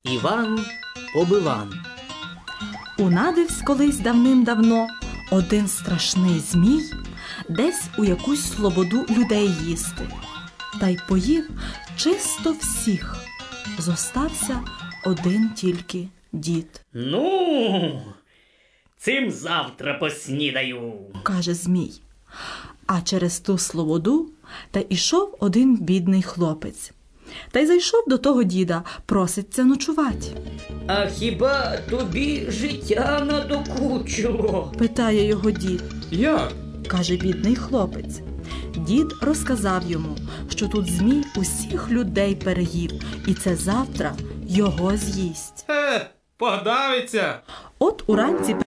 Іван-побиван. Унадивсь колись давним-давно один страшний змій десь у якусь слободу людей їсти. Та й поїв чисто всіх. Зостався один тільки дід. Ну, цим завтра поснідаю, каже змій. А через ту слободу та ішов один бідний хлопець. Та й зайшов до того діда, проситься ночувати. А хіба тобі життя надокучило? Питає його дід. Як? Каже бідний хлопець. Дід розказав йому, що тут змій усіх людей переїв, і це завтра його з'їсть. Подавиться. От уранці